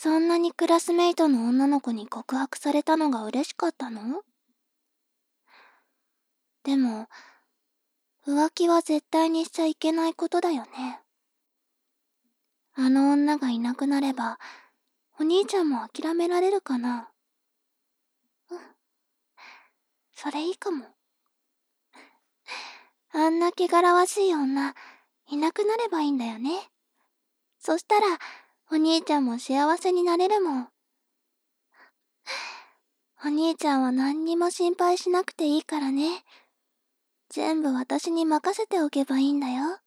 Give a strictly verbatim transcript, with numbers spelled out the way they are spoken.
そんなにクラスメイトの女の子に告白されたのが嬉しかったの？でも、浮気は絶対にしちゃいけないことだよね。あの女がいなくなれば、お兄ちゃんも諦められるかな？うん、それいいかも。あんな汚らわしい女、いなくなればいいんだよね。そしたら、お兄ちゃんも幸せになれるもん。お兄ちゃんは何にも心配しなくていいからね。全部私に任せておけばいいんだよ。